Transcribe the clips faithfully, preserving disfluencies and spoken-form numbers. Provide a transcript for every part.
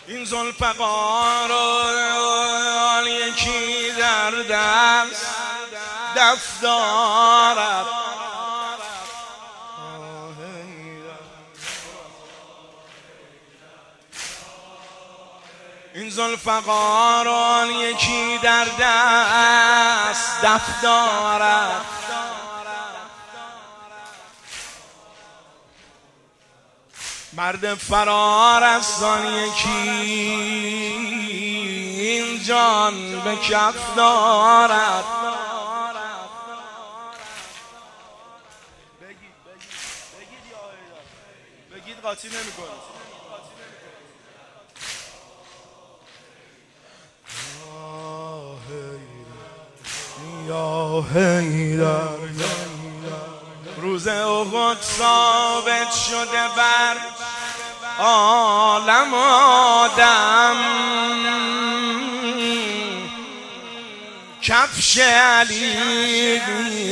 این ذوالفقار یکی در دست دف دارد، این ذوالفقار یکی در دست دف دارد، مرد فرار است آن یکی این جان به کف دارد. بگید بگید یا بگید قاطی نمی‌کنه. یا حیدر روز احد ثابت شده بر عالم آدم، کفش علی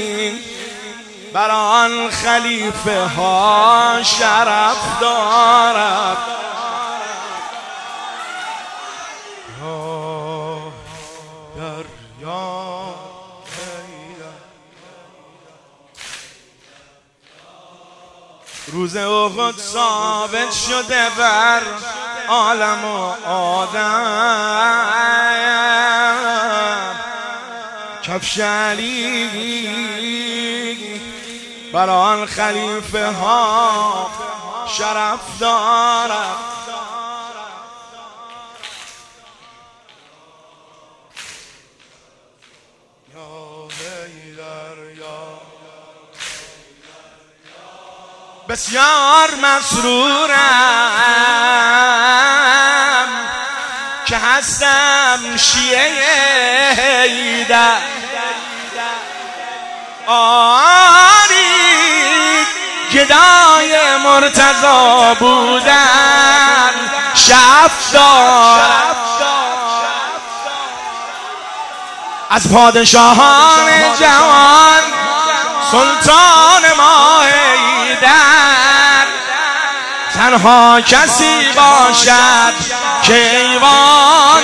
بر آن خلیفه ها شرف دارد. روز احد ثابت شده بر عالم و آدم، کفش علی بر آن خلیفه ها شرف دارد. بسیار مسرورم که هستم شیعه حیدر، آری گدای مرتضی بودن شف دارد. از پادشاهان جوان سلطان ما حیدر تنها کسی باشد که ایوان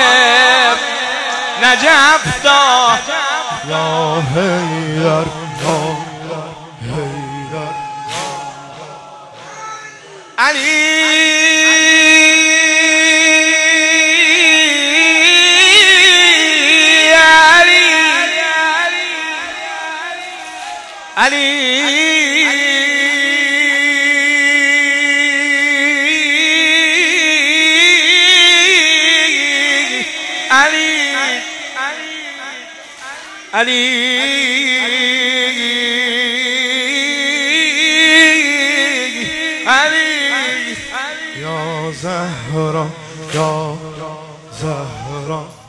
نجف دارد. یا حیدر یا حیدر علی علی علی علی علی یا زهرا یا زهرا